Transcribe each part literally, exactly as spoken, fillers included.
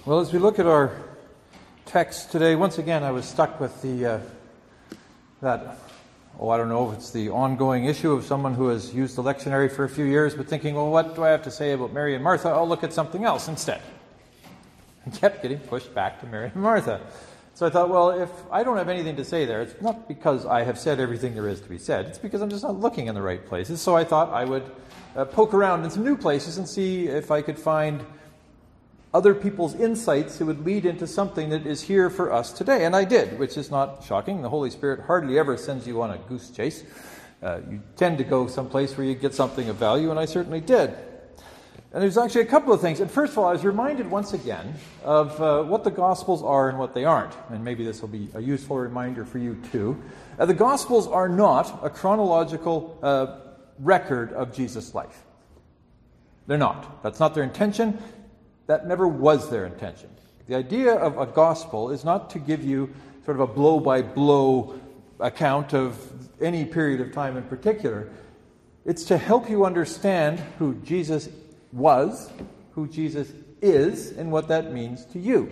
Well, as we look at our text today, once again I was stuck with the uh, that, oh, I don't know if it's the ongoing issue of someone who has used the lectionary for a few years, but thinking, well, what do I have to say about Mary and Martha? I'll look at something else instead. And kept getting pushed back to Mary and Martha. So I thought, well, if I don't have anything to say there, it's not because I have said everything there is to be said. It's because I'm just not looking in the right places. So I thought I would uh, poke around in some new places and see if I could find other people's insights that would lead into something that is here for us today. And I did, which is not shocking. The Holy Spirit hardly ever sends you on a goose chase. Uh, you tend to go someplace where you get something of value, and I certainly did. And there's actually a couple of things. And first of all, I was reminded once again of uh, what the Gospels are and what they aren't. And maybe this will be a useful reminder for you too. Uh, the Gospels are not a chronological uh, record of Jesus' life. They're not. That's not their intention. That never was their intention. The idea of a gospel is not to give you sort of a blow-by-blow account of any period of time in particular. It's to help you understand who Jesus was, who Jesus is, and what that means to you.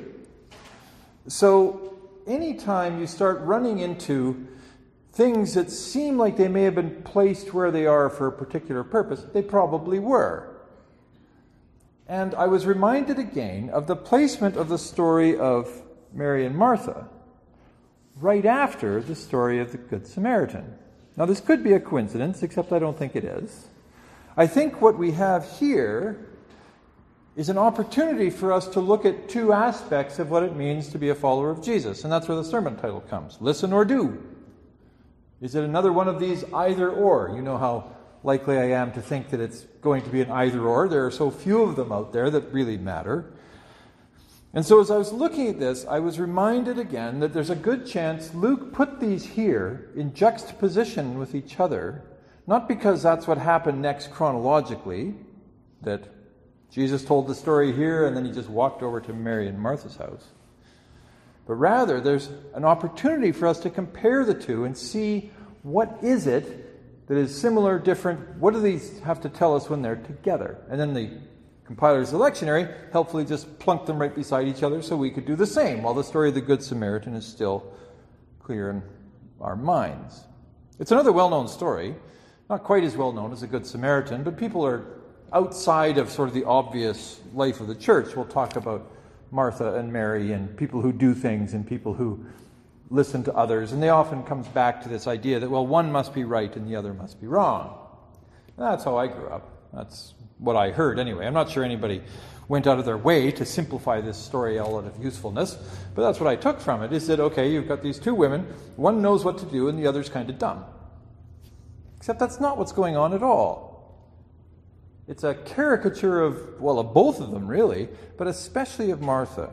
So anytime you start running into things that seem like they may have been placed where they are for a particular purpose, they probably were. And I was reminded again of the placement of the story of Mary and Martha right after the story of the Good Samaritan. Now, this could be a coincidence, except I don't think it is. I think what we have here is an opportunity for us to look at two aspects of what it means to be a follower of Jesus. And that's where the sermon title comes. Listen or do. Is it another one of these either or? You know how likely I am to think that it's going to be an either-or. There are so few of them out there that really matter. And so as I was looking at this, I was reminded again that there's a good chance Luke put these here in juxtaposition with each other, not because that's what happened next chronologically, that Jesus told the story here and then he just walked over to Mary and Martha's house, but rather there's an opportunity for us to compare the two and see what is it that is similar, different. What do these have to tell us when they're together? And then the compilers of the lectionary helpfully just plunked them right beside each other so we could do the same, while the story of the Good Samaritan is still clear in our minds. It's another well-known story, not quite as well-known as the Good Samaritan, but people are outside of sort of the obvious life of the church. We'll talk about Martha and Mary and people who do things and people who listen to others, and they often comes back to this idea that, well, one must be right and the other must be wrong. That's how I grew up. That's what I heard anyway. I'm not sure anybody went out of their way to simplify this story all out of usefulness, but that's what I took from it, is that, okay, you've got these two women, one knows what to do and the other's kind of dumb. Except that's not what's going on at all. It's a caricature of, well, of both of them really, but especially of Martha.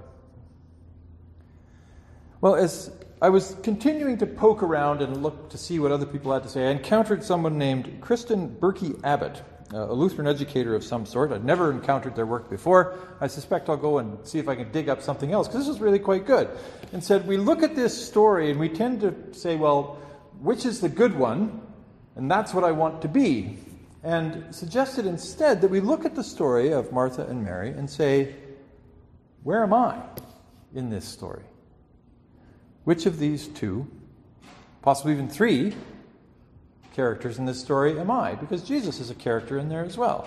Well, as I was continuing to poke around and look to see what other people had to say, I encountered someone named Kristen Berkey Abbott, a Lutheran educator of some sort. I'd never encountered their work before. I suspect I'll go and see if I can dig up something else, because this is really quite good. And said, we look at this story and we tend to say, well, which is the good one? And that's what I want to be. And suggested instead that we look at the story of Martha and Mary and say, where am I in this story? Which of these two, possibly even three, characters in this story am I? Because Jesus is a character in there as well.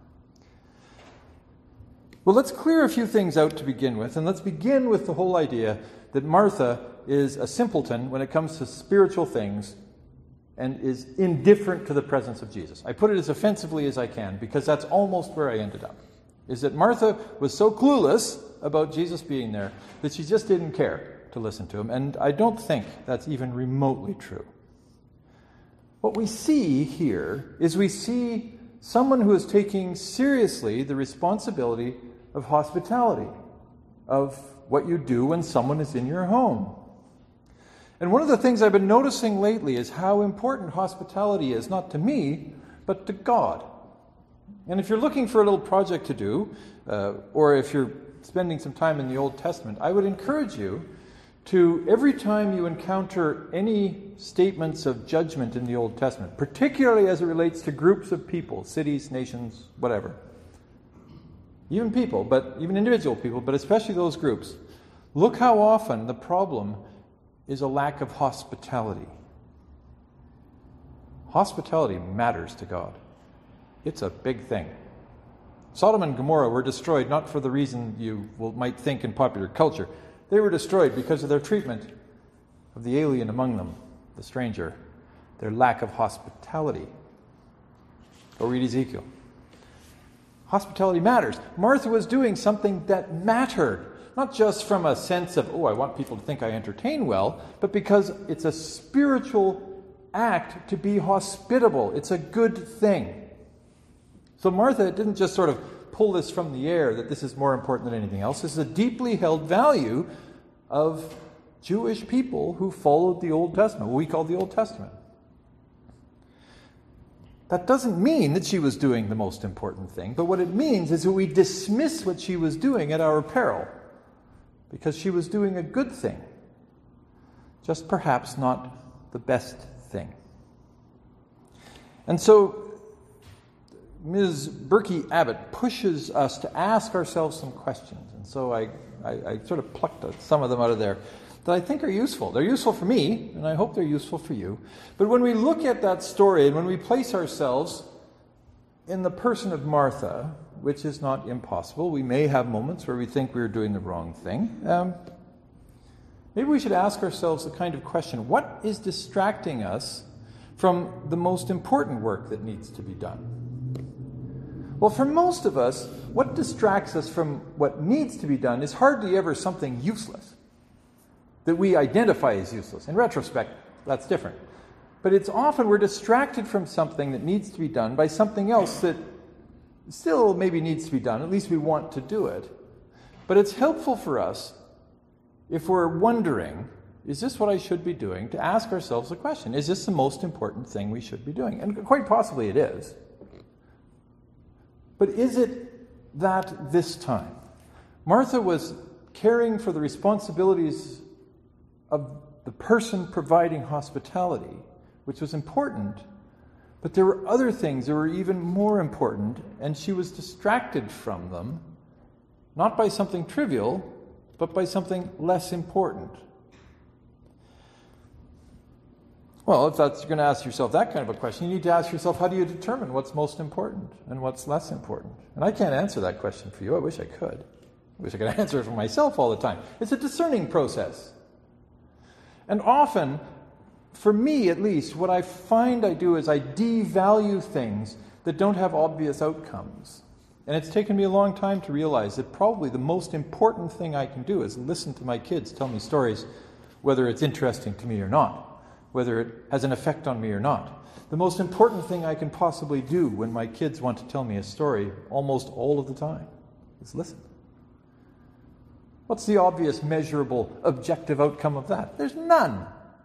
Well, let's clear a few things out to begin with, and let's begin with the whole idea that Martha is a simpleton when it comes to spiritual things and is indifferent to the presence of Jesus. I put it as offensively as I can because that's almost where I ended up, is that Martha was so clueless about Jesus being there that she just didn't care to listen to him, and I don't think that's even remotely true. What we see here is we see someone who is taking seriously the responsibility of hospitality, of what you do when someone is in your home. And one of the things I've been noticing lately is how important hospitality is, not to me, but to God. And if you're looking for a little project to do, uh, or if you're spending some time in the Old Testament, I would encourage you to, every time you encounter any statements of judgment in the Old Testament, particularly as it relates to groups of people, cities, nations, whatever, even people, but even individual people, but especially those groups, look how often the problem is a lack of hospitality. Hospitality matters to God. It's a big thing. Sodom and Gomorrah were destroyed not for the reason you will, might think in popular culture. They were destroyed because of their treatment of the alien among them, the stranger, their lack of hospitality. Go read Ezekiel. Hospitality matters. Martha was doing something that mattered, not just from a sense of, oh, I want people to think I entertain well, but because it's a spiritual act to be hospitable. It's a good thing. So Martha didn't just sort of pull this from the air that this is more important than anything else. This is a deeply held value of Jewish people who followed the Old Testament, what we call the Old Testament. That doesn't mean that she was doing the most important thing, but what it means is that we dismiss what she was doing at our peril, because she was doing a good thing, just perhaps not the best thing. And so Miz Berkey Abbott pushes us to ask ourselves some questions, and so I, I, I sort of plucked some of them out of there that I think are useful. They're useful for me, and I hope they're useful for you. But when we look at that story, and when we place ourselves in the person of Martha, which is not impossible, we may have moments where we think we're doing the wrong thing. Um, maybe we should ask ourselves the kind of question, what is distracting us from the most important work that needs to be done? Well, for most of us, what distracts us from what needs to be done is hardly ever something useless that we identify as useless. In retrospect, that's different. But it's often we're distracted from something that needs to be done by something else that still maybe needs to be done. At least we want to do it. But it's helpful for us, if we're wondering, is this what I should be doing, to ask ourselves the question, is this the most important thing we should be doing? And quite possibly it is. But is it that this time? Martha was caring for the responsibilities of the person providing hospitality, which was important, but there were other things that were even more important, and she was distracted from them, not by something trivial, but by something less important. Well, if that's, you're going to ask yourself that kind of a question, you need to ask yourself, how do you determine what's most important and what's less important? And I can't answer that question for you. I wish I could. I wish I could answer it for myself all the time. It's a discerning process. And often, for me at least, what I find I do is I devalue things that don't have obvious outcomes. And it's taken me a long time to realize that probably the most important thing I can do is listen to my kids tell me stories, whether it's interesting to me or not, whether it has an effect on me or not. The most important thing I can possibly do when my kids want to tell me a story almost all of the time is listen. What's the obvious, measurable, objective outcome of that? There's none.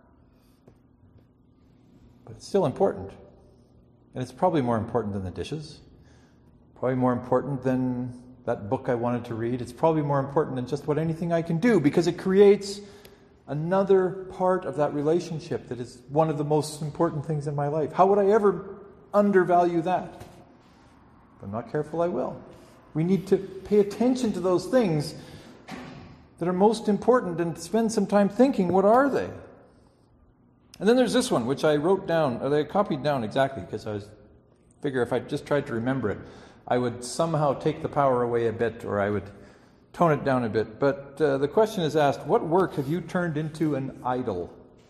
But it's still important. And it's probably more important than the dishes. Probably more important than that book I wanted to read. It's probably more important than just what anything I can do, because it creates another part of that relationship that is one of the most important things in my life. How would I ever undervalue that? If I'm not careful, I will. We need to pay attention to those things that are most important and spend some time thinking, what are they? And then there's this one, which I wrote down, or I copied down exactly, because I was figure if I just tried to remember it, I would somehow take the power away a bit, or I would tone it down a bit. But uh, the question is asked, what work have you turned into an idol?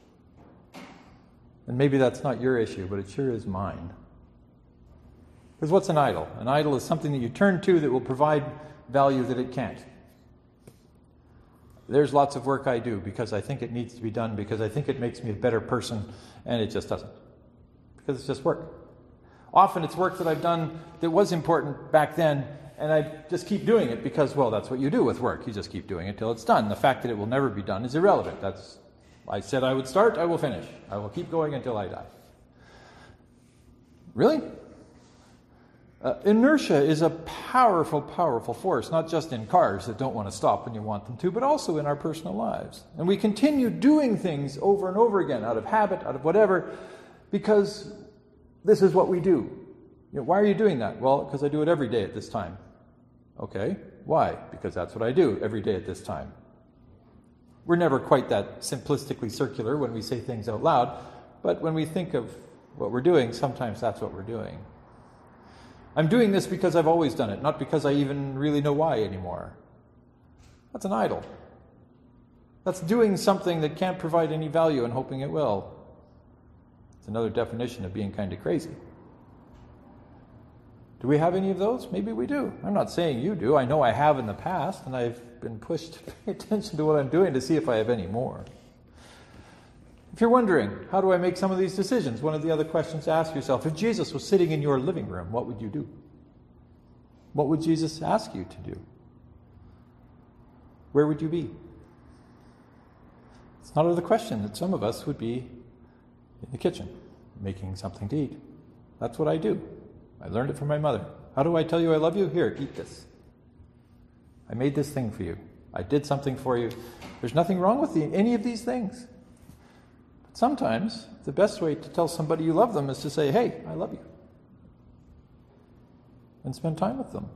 And maybe that's not your issue, but it sure is mine. Because what's an idol? An idol is something that you turn to that will provide value that it can't. There's lots of work I do because I think it needs to be done, because I think it makes me a better person, and it just doesn't. Because it's just work. Often it's work that I've done that was important back then, and I just keep doing it because, well, that's what you do with work. You just keep doing it till it's done. The fact that it will never be done is irrelevant. That's, I said I would start, I will finish. I will keep going until I die. Really? Uh, inertia is a powerful, powerful force, not just in cars that don't want to stop when you want them to, but also in our personal lives. And we continue doing things over and over again, out of habit, out of whatever, because this is what we do. You know, why are you doing that? Well, because I do it every day at this time. Okay, why? Because that's what I do every day at this time. We're never quite that simplistically circular when we say things out loud, but when we think of what we're doing, sometimes that's what we're doing. I'm doing this because I've always done it, not because I even really know why anymore. That's an idol. That's doing something that can't provide any value and hoping it will. It's another definition of being kind of crazy. Do we have any of those? Maybe we do. I'm not saying you do. I know I have in the past, and I've been pushed to pay attention to what I'm doing to see if I have any more. If you're wondering, how do I make some of these decisions? One of the other questions to ask yourself, if Jesus was sitting in your living room, what would you do? What would Jesus ask you to do? Where would you be? It's not out of the question that some of us would be in the kitchen, making something to eat. That's what I do. I learned it from my mother. How do I tell you I love you? Here, eat this. I made this thing for you. I did something for you. There's nothing wrong with the, any of these things. But sometimes the best way to tell somebody you love them is to say, hey, I love you. And spend time with them.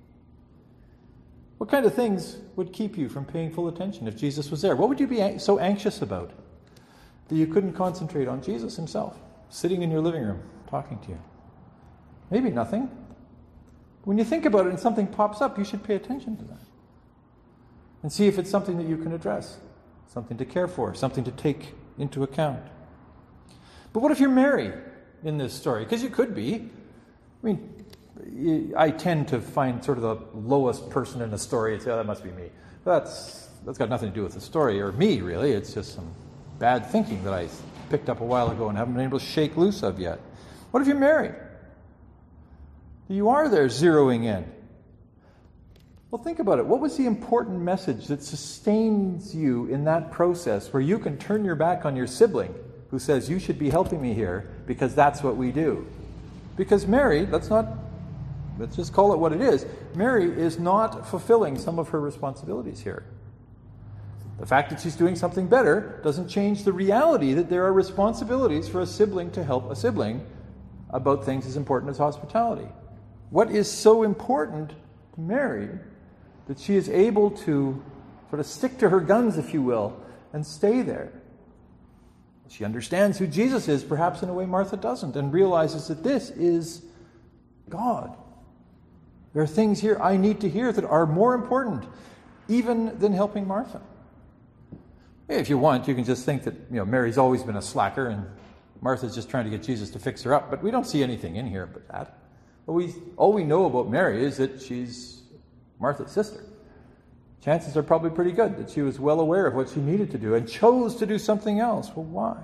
What kind of things would keep you from paying full attention if Jesus was there? What would you be so anxious about that you couldn't concentrate on Jesus himself, sitting in your living room, talking to you? Maybe nothing. When you think about it and something pops up, you should pay attention to that. And see if it's something that you can address, something to care for, something to take into account. But what if you're Mary in this story? Because you could be. I mean, I tend to find sort of the lowest person in a story and say, oh, that must be me. That's, that's got nothing to do with the story, or me, really. It's just some bad thinking that I picked up a while ago and haven't been able to shake loose of yet. What if you're Mary? You are there zeroing in. Well, think about it. What was the important message that sustains you in that process where you can turn your back on your sibling who says, you should be helping me here because that's what we do? Because Mary, let's not, let's just call it what it is. Mary is not fulfilling some of her responsibilities here. The fact that she's doing something better doesn't change the reality that there are responsibilities for a sibling to help a sibling about things as important as hospitality. What is so important to Mary that she is able to sort of stick to her guns, if you will, and stay there? She understands who Jesus is, perhaps in a way Martha doesn't, and realizes that this is God. There are things here I need to hear that are more important even than helping Martha. If you want, you can just think that, you know, Mary's always been a slacker and Martha's just trying to get Jesus to fix her up, but we don't see anything in here but that. We, all we know about Mary is that she's Martha's sister. Chances are probably pretty good that she was well aware of what she needed to do and chose to do something else. Well, why?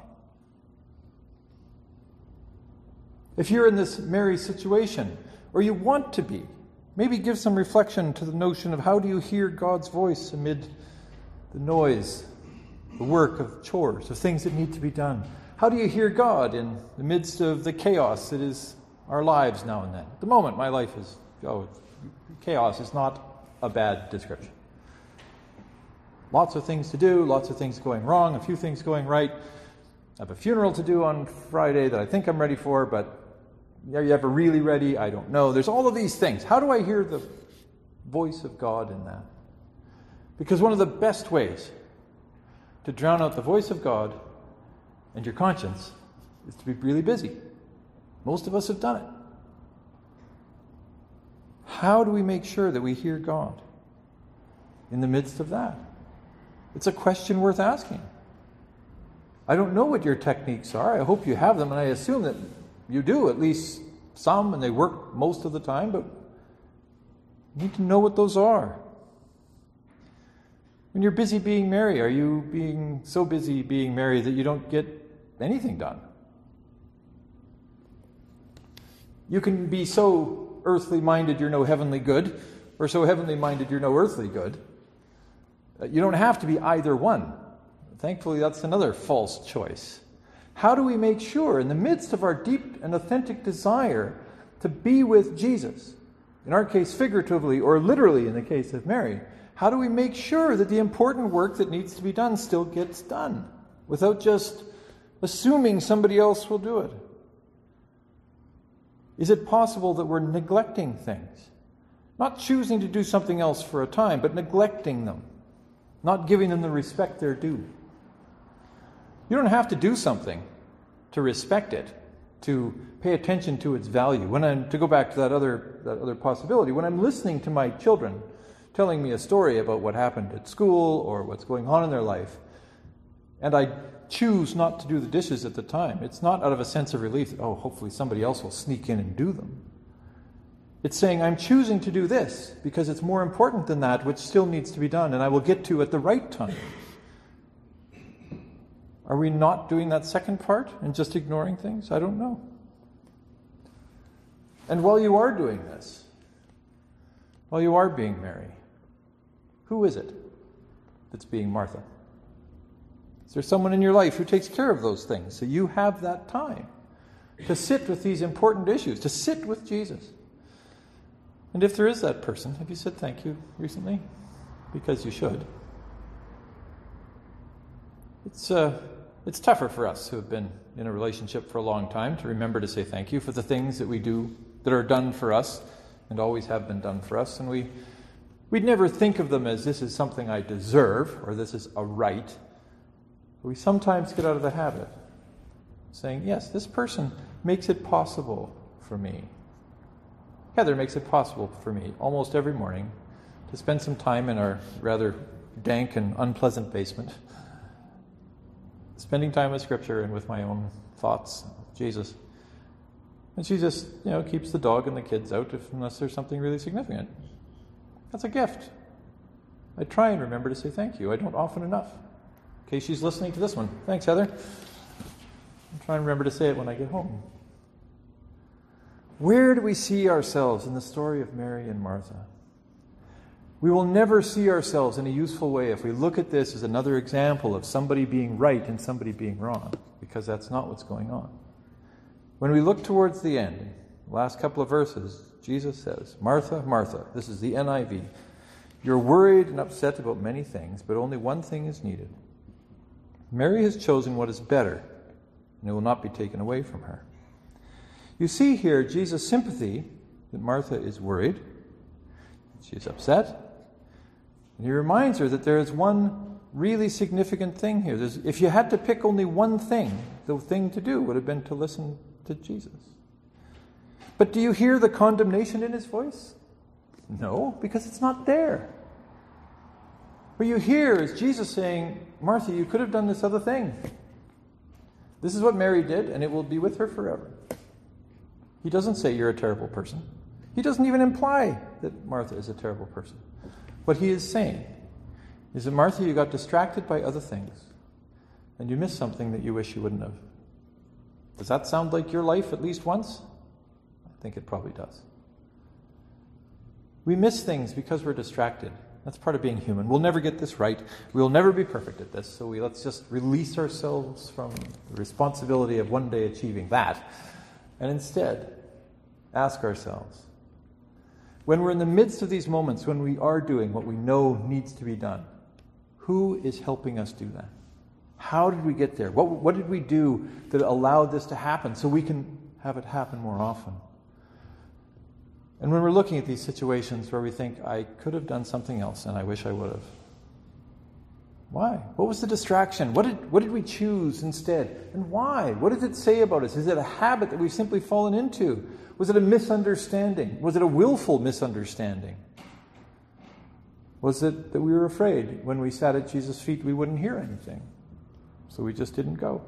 If you're in this Mary situation, or you want to be, maybe give some reflection to the notion of how do you hear God's voice amid the noise, the work of chores, of things that need to be done. How do you hear God in the midst of the chaos that is our lives now and then? At the moment, my life is, oh, chaos is not a bad description. Lots of things to do, lots of things going wrong, a few things going right. I have a funeral to do on Friday that I think I'm ready for, but are you ever really ready? I don't know. There's all of these things. How do I hear the voice of God in that? Because one of the best ways to drown out the voice of God and your conscience is to be really busy. Most of us have done it. How do we make sure that we hear God in the midst of that? It's a question worth asking. I don't know what your techniques are. I hope you have them, and I assume that you do, at least some, and they work most of the time, but you need to know what those are. When you're busy being Mary, are you being so busy being Mary that you don't get anything done? You can be so earthly minded you're no heavenly good, or so heavenly minded you're no earthly good. You don't have to be either one. Thankfully, that's another false choice. How do we make sure, in the midst of our deep and authentic desire to be with Jesus, in our case figuratively or literally in the case of Mary, how do we make sure that the important work that needs to be done still gets done without just assuming somebody else will do it? Is it possible that we're neglecting things Not choosing to do something else for a time, but neglecting them. Not giving them the respect they're due. You don't have to do something to respect it, to pay attention to its value. When I'm, to go back to that other, that other possibility, when I'm listening to my children telling me a story about what happened at school or what's going on in their life, and I choose not to do the dishes at the time, it's not out of a sense of relief, oh, hopefully somebody else will sneak in and do them. It's saying I'm choosing to do this because it's more important than that which still needs to be done and I will get to at the right time. Are we not doing that second part and just ignoring things? I don't know. And while you are doing this, while you are being Mary, who is it that's being Martha? Is there someone in your life who takes care of those things so you have that time to sit with these important issues, to sit with Jesus? And if there is that person, have you said thank you recently? Because you should. It's uh, it's tougher for us who have been in a relationship for a long time to remember to say thank you for the things that we do that are done for us and always have been done for us. And we, we'd never think of them as this is something I deserve or this is a right. But we sometimes get out of the habit of saying, yes, this person makes it possible for me. Heather makes it possible for me almost every morning to spend some time in our rather dank and unpleasant basement, spending time with Scripture and with my own thoughts of Jesus. And she just, you know, keeps the dog and the kids out if, unless there's something really significant. That's a gift. I try and remember to say thank you. I don't often enough. In case she's listening to this one. Thanks, Heather. I'm trying to remember to say it when I get home. Where do we see ourselves in the story of Mary and Martha? We will never see ourselves in a useful way if we look at this as another example of somebody being right and somebody being wrong, because that's not what's going on. When we look towards the end, the last couple of verses, Jesus says, Martha, Martha, this is the N I V, you're worried and upset about many things, but only one thing is needed. Mary has chosen what is better, and it will not be taken away from her. You see here Jesus' sympathy that Martha is worried, she is upset, and he reminds her that there is one really significant thing here. There's, if you had to pick only one thing, the thing to do would have been to listen to Jesus. But do you hear the condemnation in his voice? No, because it's not there. What you hear is Jesus saying, Martha, you could have done this other thing. This is what Mary did, and it will be with her forever. He doesn't say you're a terrible person. He doesn't even imply that Martha is a terrible person. What he is saying is that, Martha, you got distracted by other things, and you missed something that you wish you wouldn't have. Does that sound like your life at least once? I think it probably does. We miss things because we're distracted. That's part of being human. We'll never get this right. We'll never be perfect at this, so we let's just release ourselves from the responsibility of one day achieving that, and instead ask ourselves, when we're in the midst of these moments, when we are doing what we know needs to be done, who is helping us do that? How did we get there? What, what did we do that allowed this to happen so we can have it happen more often? And when we're looking at these situations where we think, I could have done something else and I wish I would have. Why? What was the distraction? What did, what did we choose instead? And why? What does it say about us? Is it a habit that we've simply fallen into? Was it a misunderstanding? Was it a willful misunderstanding? Was it that we were afraid when we sat at Jesus' feet we wouldn't hear anything? So we just didn't go.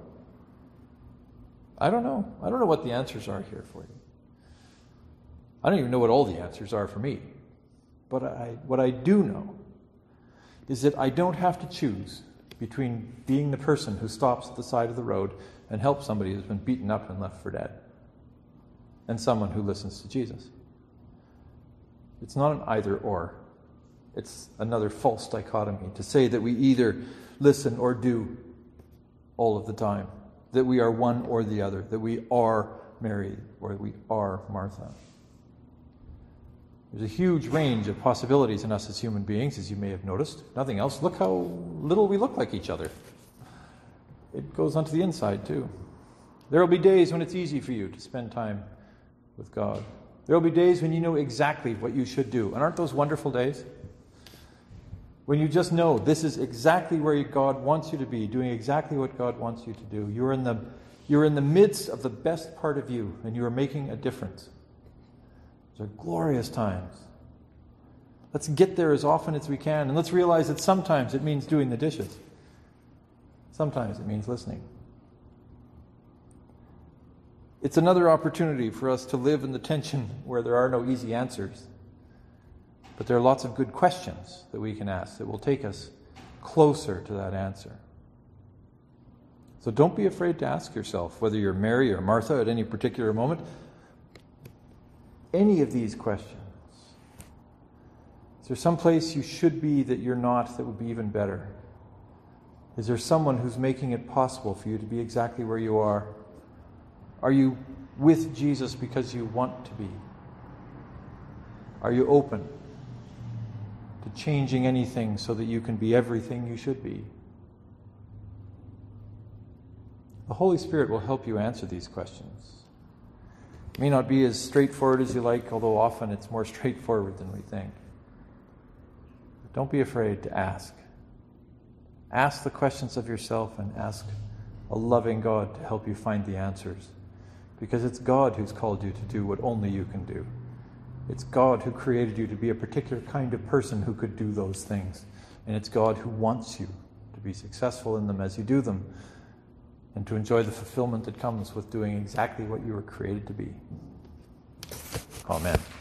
I don't know. I don't know what the answers are here for you. I don't even know what all the answers are for me. But I, what I do know is that I don't have to choose between being the person who stops at the side of the road and helps somebody who's been beaten up and left for dead, and someone who listens to Jesus. It's not an either-or. It's another false dichotomy to say that we either listen or do all of the time, that we are one or the other, that we are Mary or we are Martha. There's a huge range of possibilities in us as human beings, as you may have noticed. Nothing else. Look how little we look like each other. It goes onto the inside, too. There will be days when it's easy for you to spend time with God. There will be days when you know exactly what you should do. And aren't those wonderful days? When you just know this is exactly where God wants you to be, doing exactly what God wants you to do. You're in the, you're in the midst of the best part of you, and you are making a difference. Those are glorious times. Let's get there as often as we can, and let's realize that sometimes it means doing the dishes. Sometimes it means listening. It's another opportunity for us to live in the tension where there are no easy answers. But there are lots of good questions that we can ask that will take us closer to that answer. So don't be afraid to ask yourself, whether you're Mary or Martha at any particular moment, any of these questions. Is there some place you should be that you're not that would be even better? Is there someone who's making it possible for you to be exactly where you are? Are you with Jesus because you want to be? Are you open to changing anything so that you can be everything you should be? The Holy Spirit will help you answer these questions. It may not be as straightforward as you like, although often it's more straightforward than we think. But don't be afraid to ask. Ask the questions of yourself and ask a loving God to help you find the answers. Because it's God who's called you to do what only you can do. It's God who created you to be a particular kind of person who could do those things. And it's God who wants you to be successful in them as you do them, and to enjoy the fulfillment that comes with doing exactly what you were created to be. Amen.